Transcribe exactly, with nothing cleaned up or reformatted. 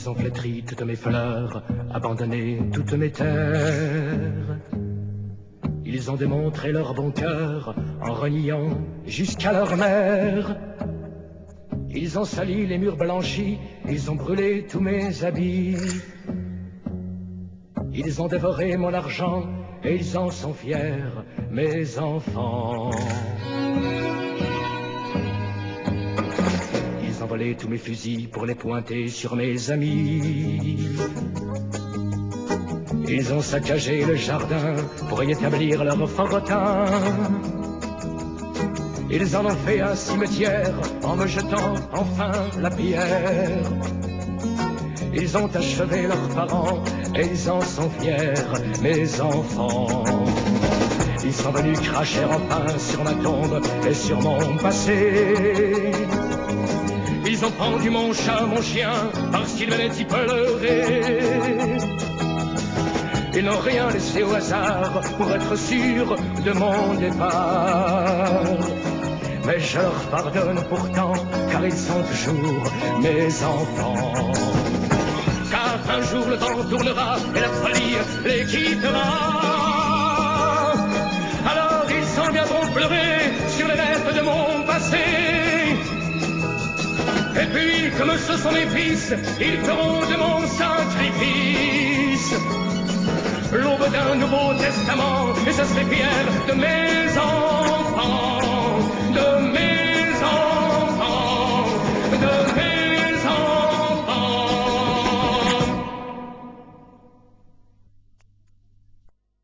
Ils ont flétri toutes mes fleurs, abandonné toutes mes terres. Ils ont démontré leur bon cœur en reniant jusqu'à leur mère. Ils ont sali les murs blanchis, ils ont brûlé tous mes habits. Ils ont dévoré mon argent et ils en sont fiers, mes enfants. Ils ont volé tous mes fusils pour les pointer sur mes amis. Ils ont saccagé le jardin pour y établir leur fortin. Ils en ont fait un cimetière en me jetant enfin la pierre. Ils ont achevé leurs parents et ils en sont fiers, mes enfants. Ils sont venus cracher enfin sur ma tombe et sur mon passé. Ils ont pendu mon chat, mon chien, parce qu'il venait y pleurer. Ils n'ont rien laissé au hasard pour être sûrs de mon départ. Mais je leur pardonne pourtant, car ils sont toujours mes enfants. Car un jour le vent tournera et la folie les quittera. Alors ils s'en viendront pleurer sur les lettres de mon passé. Et puis, comme ce sont mes fils, ils feront de mon sacrifice l'aube d'un nouveau testament, et je serai fier de mes enfants.